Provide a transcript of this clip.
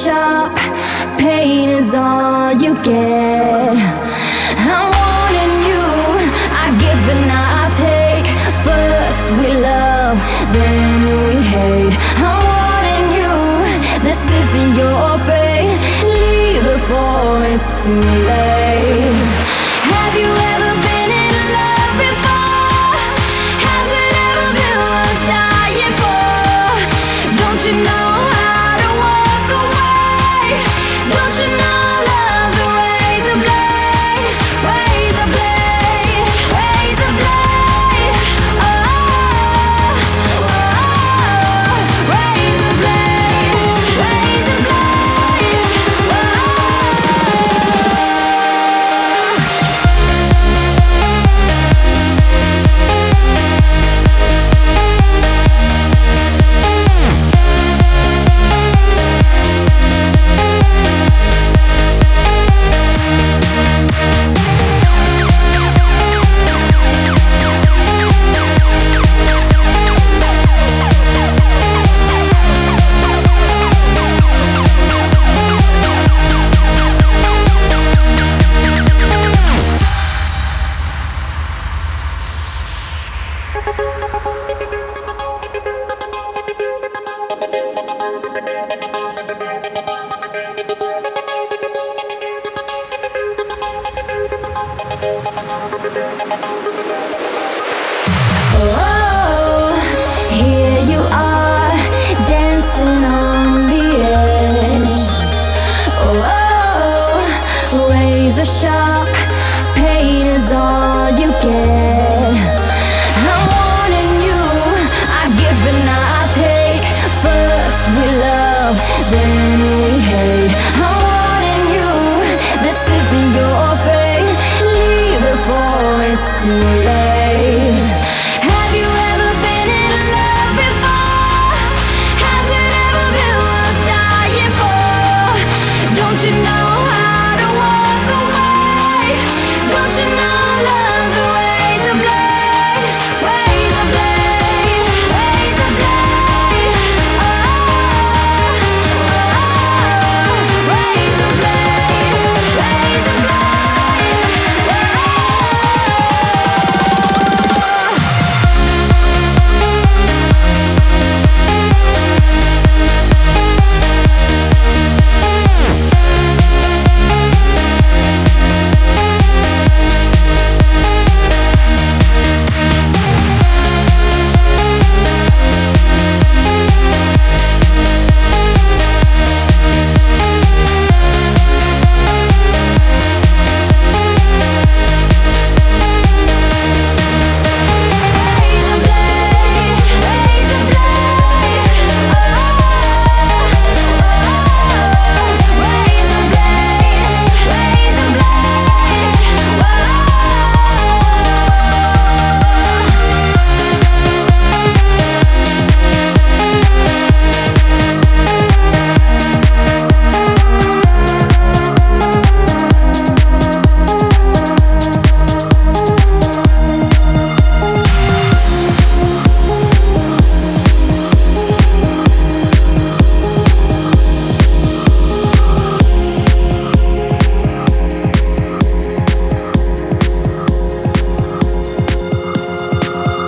sharp, pain is all you get. I'm warning you, I give and I take. First we love, then we hate. I'm warning you, this isn't your fate. Leave before it's too late. Have you ever been in love before? Has it ever been worth dying for? Don't you know how to walk away? Don't you know love's a razor blade? Razor blade, razor blade. Oh, oh, oh. Razor blade, razor blade. Oh. Oh, here you are, dancing on the edge. Oh, razor sharp, pain is all you get. I'm warning you, I give and I take. First we love, then we hate. I'm warning you, this isn't your fate. Leave before it's too late.